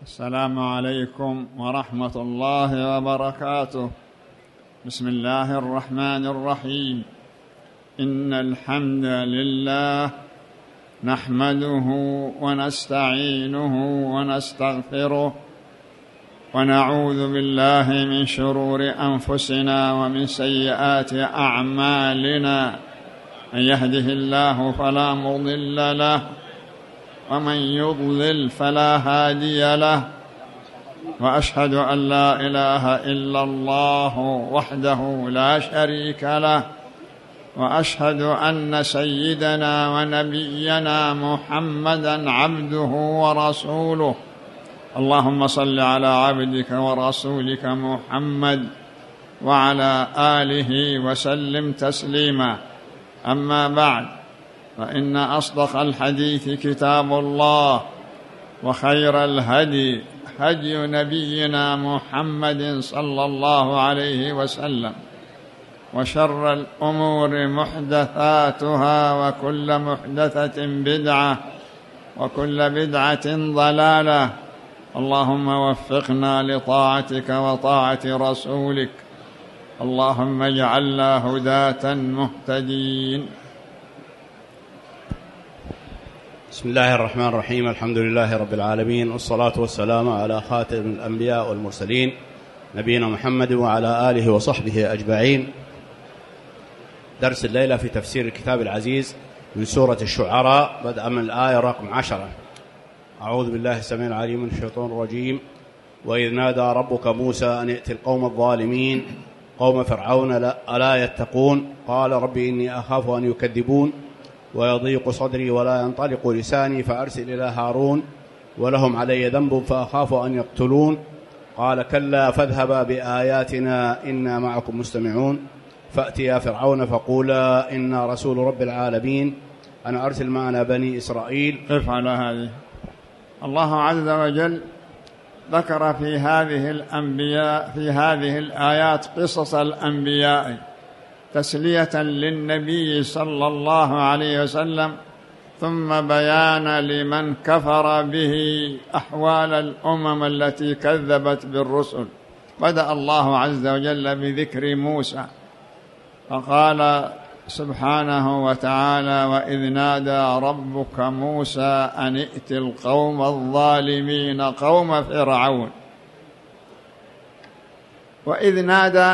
السلام عليكم ورحمة الله وبركاته. بسم الله الرحمن الرحيم. إن الحمد لله نحمده ونستعينه ونستغفره ونعوذ بالله من شرور أنفسنا ومن سيئات أعمالنا. من يهده الله فلا مضل له ومن يضلل فلا هادي له، وأشهد أن لا إله إلا الله وحده لا شريك له، وأشهد أن سيدنا ونبينا محمدًا عبده ورسوله. اللهم صل على عبدك ورسولك محمد وعلى آله وسلم تسليما. أما بعد، فإن أصدق الحديث كتاب الله، وخير الهدي هدي نبينا محمد صلى الله عليه وسلم، وشر الأمور محدثاتها، وكل محدثة بدعة، وكل بدعة ضلالة. اللهم وفقنا لطاعتك وطاعة رسولك، اللهم اجعلنا هداة مهتدين. بسم الله الرحمن الرحيم. الحمد لله رب العالمين، والصلاة والسلام على خاتم الأنبياء والمرسلين نبينا محمد وعلى آله وصحبه أجمعين. درس الليلة في تفسير الكتاب العزيز من سورة الشعراء، بدءا من الآية رقم 10. أعوذ بالله السميع العليم من الشيطان الرجيم. وإذ نادى ربك موسى أن ائت القوم الظالمين قوم فرعون ألا يتقون قال رب إني أخاف أن يكذبون ويضيق صدري ولا ينطلق لساني فأرسل إلى هارون ولهم علي ذنب فأخاف أن يقتلون قال كلا فاذهبا بآياتنا إنا معكم مستمعون فأتيا فرعون فقولا إنا رسول رب العالمين أن أرسل معنا بني إسرائيل. قف على هذه. الله عز وجل ذكر في هذه الآيات قصص الأنبياء تسلية للنبي صلى الله عليه وسلم، ثم بيان لمن كفر به أحوال الأمم التي كذبت بالرسل. بدأ الله عز وجل بذكر موسى، فقال سبحانه وتعالى: وإذ نادى ربك موسى أن ائت القوم الظالمين قوم فرعون. وإذ نادى،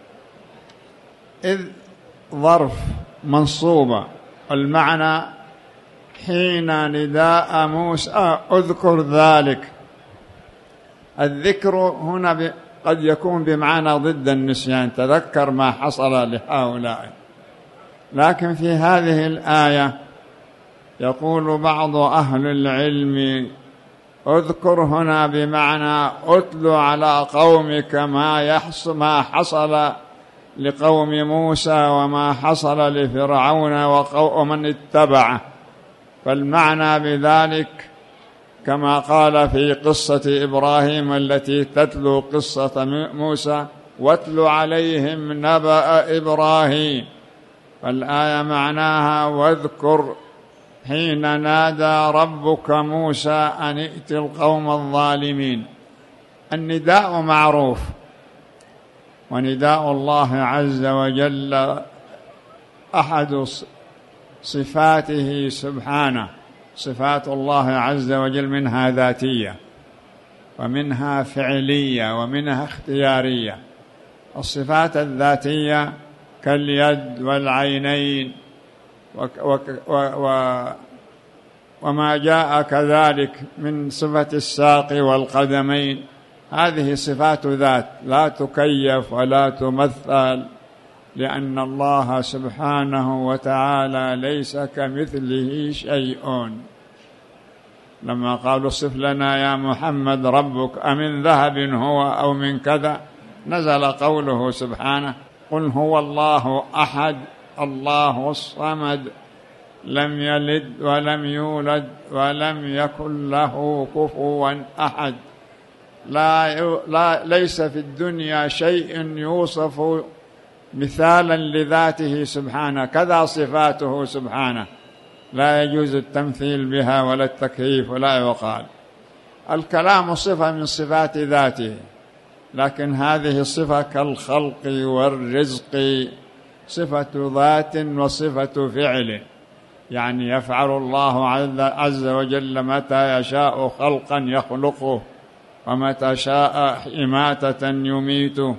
إذ ظرف منصوبة، المعنى حين نداء موسى اذكر ذلك. الذكر هنا قد يكون بمعنى ضد النسيان، تذكر ما حصل لهؤلاء. لكن في هذه الآية يقول بعض أهل العلم اذكر هنا بمعنى أتل على قومك ما حصل لقوم موسى وما حصل لفرعون ومن اتبعه. فالمعنى بذلك كما قال في قصة إبراهيم التي تتلو قصة موسى: واتل عليهم نبأ إبراهيم. فالآية معناها واذكر حين نادى ربك موسى أن ائت القوم الظالمين. النداء معروف، ونداء الله عز وجل أحد صفاته سبحانه. صفات الله عز وجل منها ذاتية، ومنها فعلية، ومنها اختيارية. الصفات الذاتية كاليد والعينين وما جاء كذلك من صفة الساق والقدمين، هذه صفات ذات لا تكيف ولا تمثل، لأن الله سبحانه وتعالى ليس كمثله شيء. لما قالوا صف لنا يا محمد ربك أمن ذهب هو أو من كذا، نزل قوله سبحانه: قل هو الله أحد الله الصمد لم يلد ولم يولد ولم يكن له كفوا أحد. ليس في الدنيا شيء يوصف مثالا لذاته سبحانه، كذا صفاته سبحانه لا يجوز التمثيل بها ولا التكييف ولا يقال. الكلام صفة من صفات ذاته، لكن هذه الصفة كالخلق والرزق صفة ذات وصفة فعل، يعني يفعل الله عز وجل متى يشاء خلقا يخلقه، ومتى شاء إماتة يميته،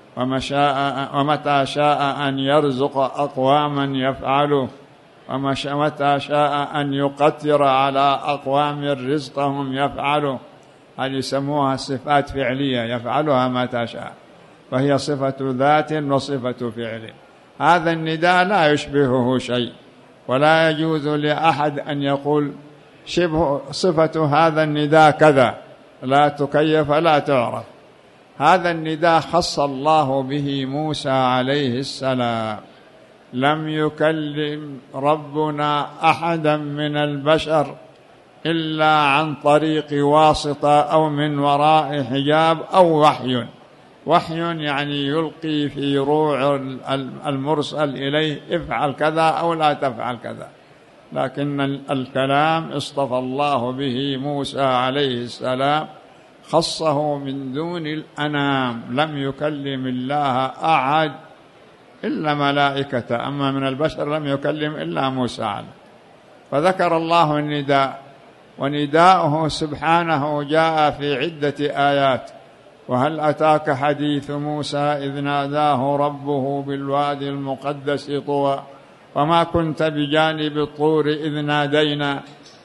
ومتى شاء أن يرزق أقواما يفعله، ومتى شاء أن يقدر على أقوام رزقهم يفعله. هذه يسموها صفات فعلية يفعلها متى شاء، وهي صفة ذات وصفة فعل. هذا النداء لا يشبهه شيء، ولا يجوز لأحد أن يقول شبه صفة هذا النداء كذا، لا تكيف لا تعرف. هذا النداء خص الله به موسى عليه السلام، لم يكلم ربنا أحدا من البشر إلا عن طريق واسطة أو من وراء حجاب أو وحي يعني يلقي في روع المرسل إليه افعل كذا أو لا تفعل كذا. لكن الكلام اصطفى الله به موسى عليه السلام، خصه من دون الأنام، لم يكلم الله أحد إلا ملائكة، أما من البشر لم يكلم إلا موسى عليه. فذكر الله النداء، ونداؤه سبحانه جاء في عدة آيات. وهل أتاك حديث موسى إذ ناداه ربه بالوادي المقدس طوى وما كنت بجانب الطور إذ نادينا.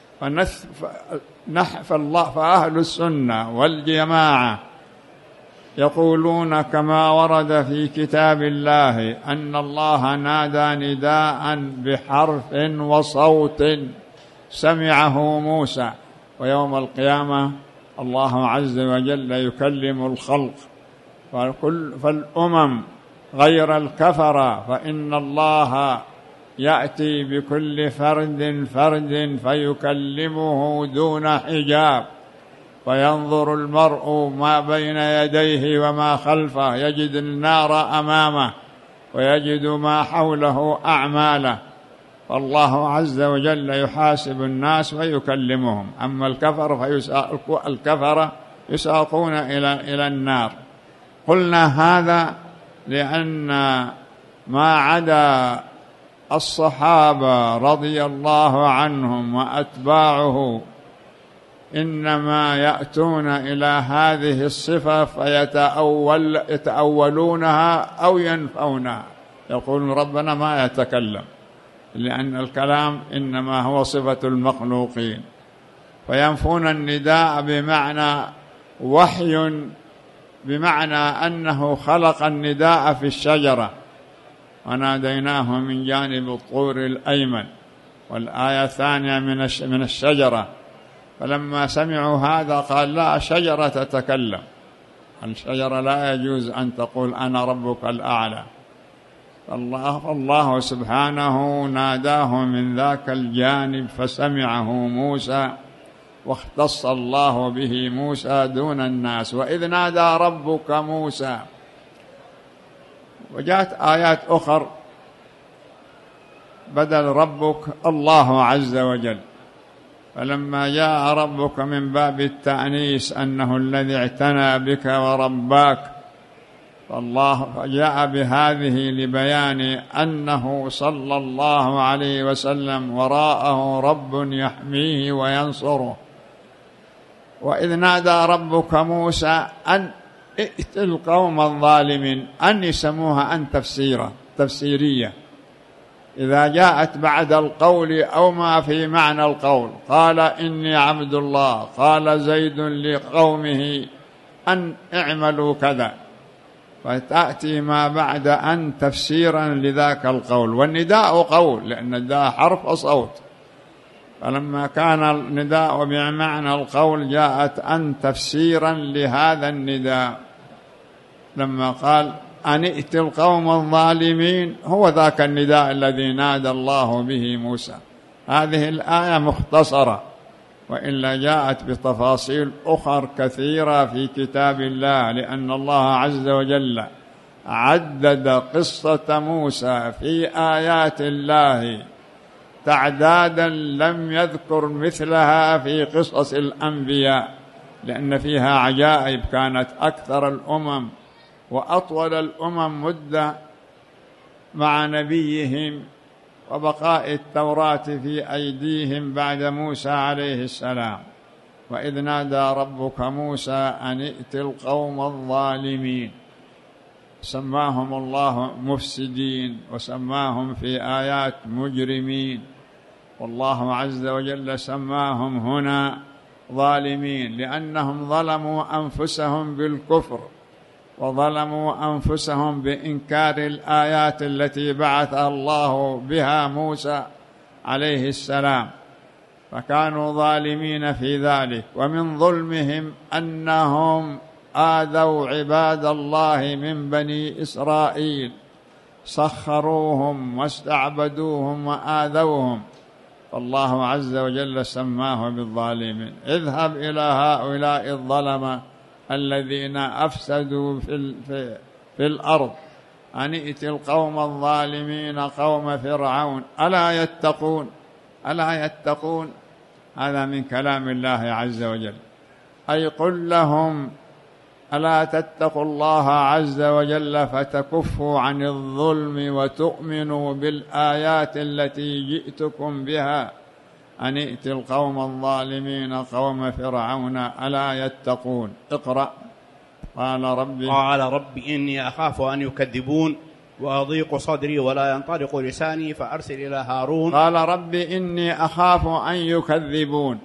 فأهل السنة والجماعة يقولون كما ورد في كتاب الله أن الله نادى نداء بحرف وصوت سمعه موسى، ويوم القيامة الله عز وجل يكلم الخلق، فالأمم غير الكفرة فإن الله يأتي بكل فرد فيكلمه دون حجاب، فينظر المرء ما بين يديه وما خلفه، يجد النار أمامه ويجد ما حوله أعماله، فالله عز وجل يحاسب الناس ويكلمهم. أما الكفر يساقون إلى النار. قلنا هذا لأن ما عدا الصحابة رضي الله عنهم وأتباعه إنما يأتون إلى هذه الصفة فيتأولونها أو ينفونها، يقولون ربنا ما يتكلم، لأن الكلام إنما هو صفة المخلوقين، فينفون النداء بمعنى وحي، بمعنى أنه خلق النداء في الشجرة وناديناه من جانب الطور الأيمن، والآية الثانية من الشجرة. فلما سمعوا هذا قال لا شجرة تتكلم، الشجرة لا يجوز أن تقول أنا ربك الأعلى. الله سبحانه ناداه من ذاك الجانب فسمعه موسى، واختص الله به موسى دون الناس. وإذ نادى ربك موسى. وجاءت آيات أخر بدل ربك الله عز وجل، فلما جاء ربك من باب التأنيس أنه الذي اعتنى بك ورباك، فالله جاء بهذه لبيان أنه صلى الله عليه وسلم وراءه رب يحميه وينصره. وإذ نادى ربك موسى أن ائت القوم الظالمين، أن يسموها أن تفسيرية إذا جاءت بعد القول أو ما في معنى القول. قال إني عبد الله، قال زيد لقومه أن اعملوا كذا، فتأتي ما بعد أن تفسيرا لذاك القول. والنداء قول، لأن النداء حرف وصوت، فلما كان النداء بمعنى القول جاءت أن تفسيرا لهذا النداء. لما قال أن ائت القوم الظالمين هو ذاك النداء الذي نادى الله به موسى. هذه الآية مختصرة، وإلا جاءت بتفاصيل أخرى كثيرة في كتاب الله، لأن الله عز وجل عدد قصة موسى في آيات الله تعدادا لم يذكر مثلها في قصص الأنبياء. لأن فيها عجائب، كانت أكثر الأمم وأطول الأمم مدة مع نبيهم، وبقاء التوراة في أيديهم بعد موسى عليه السلام. وإذ نادى ربك موسى أن ائت القوم الظالمين، سماهم الله مفسدين وسماهم في آيات مجرمين، والله عز وجل سماهم هنا ظالمين لأنهم ظلموا أنفسهم بالكفر وظلموا أنفسهم بإنكار الآيات التي بعث الله بها موسى عليه السلام، فكانوا ظالمين في ذلك. ومن ظلمهم أنهم آذوا عباد الله من بني إسرائيل، سخروهم واستعبدوهم وآذوهم، فالله عز وجل سماه بالظالمين. اذهب إلى هؤلاء الظلمة الذين أفسدوا في الأرض، أن ائت القوم الظالمين قوم فرعون ألا يتقون، ألا يتقون. هذا من كلام الله عز وجل، أي قل لهم ألا تتقوا الله عز وجل فتكفوا عن الظلم وتؤمنوا بالآيات التي جئتكم بها. أن ائت القوم الظالمين قوم فرعون ألا يتقون. اقرأ. قال رب إني أخاف أن يكذبون وأضيق صدري ولا ينطلق لساني فأرسل إلى هارون. قال رب إني أخاف أن يكذبون.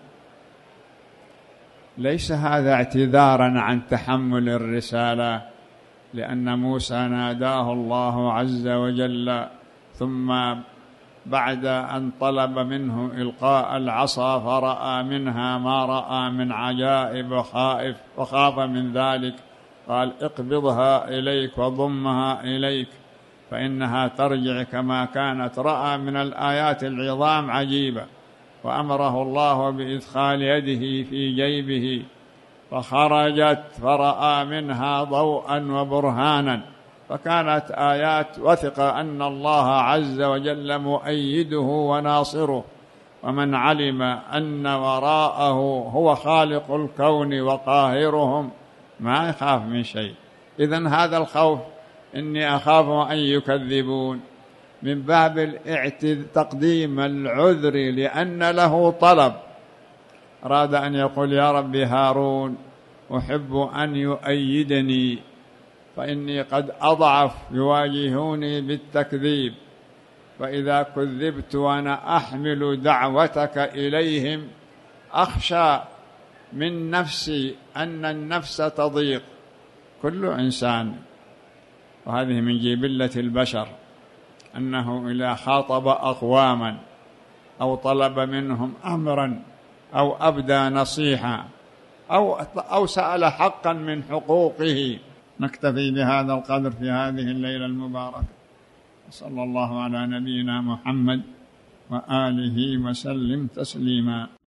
ليس هذا اعتذارا عن تحمل الرسالة، لأن موسى ناداه الله عز وجل، ثم بعد أن طلب منه إلقاء العصا فرأى منها ما رأى من عجائب وخاف من ذلك، قال اقبضها إليك وضمها إليك فإنها ترجع كما كانت. رأى من الآيات العظام عجيبة، وأمره الله بإدخال يده في جيبه فخرجت فرأى منها ضوءا وبرهانا، فكانت آيات وثق أن الله عز وجل مؤيده وناصره. ومن علم أن وراءه هو خالق الكون وقاهرهم ما يخاف من شيء. إذن هذا الخوف إني أخاف أن يكذبون من باب تقديم العذر، لأن له طلب. أراد أن يقول يا رب هارون أحب أن يؤيدني فإني قد أضعف، يواجهوني بالتكذيب، فإذا كذبت وأنا أحمل دعوتك إليهم أخشى من نفسي أن النفس تضيق. كل إنسان، وهذه من جبلة البشر، أنه إذا خاطب أقواما أو طلب منهم أمرا أو أبدى نصيحة أو سأل حقا من حقوقه. نكتفي بهذا القدر في هذه الليلة المباركة، صلى الله على نبينا محمد وآله وسلم تسليما.